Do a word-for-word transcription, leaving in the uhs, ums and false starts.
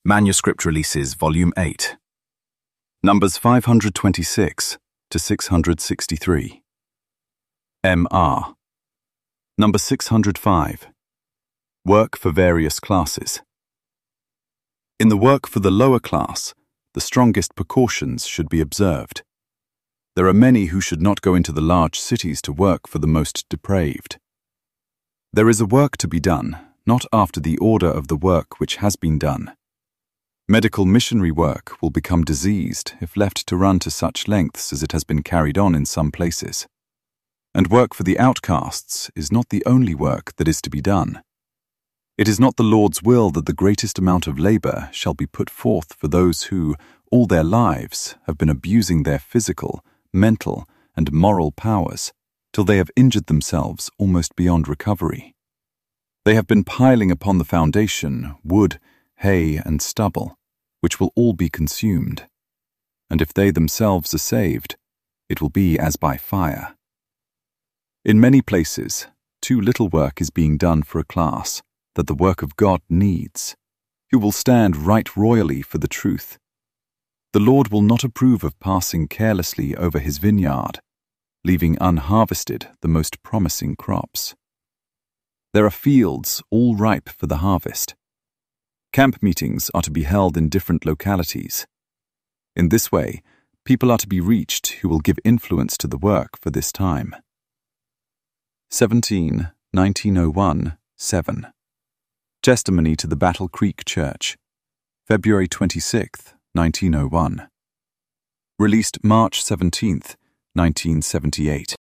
Manuscript Releases, Volume eight. Numbers five hundred twenty-six to six hundred sixty-three. M R. Number six hundred five. Work for various classes. In the work for the lower class, the strongest precautions should be observed. There are many who should not go into the large cities to work for the most depraved. There is a work to be done, not after the order of the work which has been done. Medical missionary work will become diseased if left to run to such lengths as it has been carried on in some places. And work for the outcasts is not the only work that is to be done. It is not the Lord's will that the greatest amount of labor shall be put forth for those who, all their lives, have been abusing their physical, mental, and moral powers, till they have injured themselves almost beyond recovery. They have been piling upon the foundation wood, hay, and stubble, which will all be consumed. And if they themselves are saved, it will be as by fire. In many places, too little work is being done for a class that the work of God needs, who will stand right royally for the truth. The Lord will not approve of passing carelessly over his vineyard, leaving unharvested the most promising crops. There are fields all ripe for the harvest. Camp meetings are to be held in different localities. In this way, people are to be reached who will give influence to the work for this time. seventeen, nineteen oh one, seven. Testimony to the Battle Creek Church, February twenty-sixth, nineteen oh one. Released March seventeenth, nineteen seventy-eight.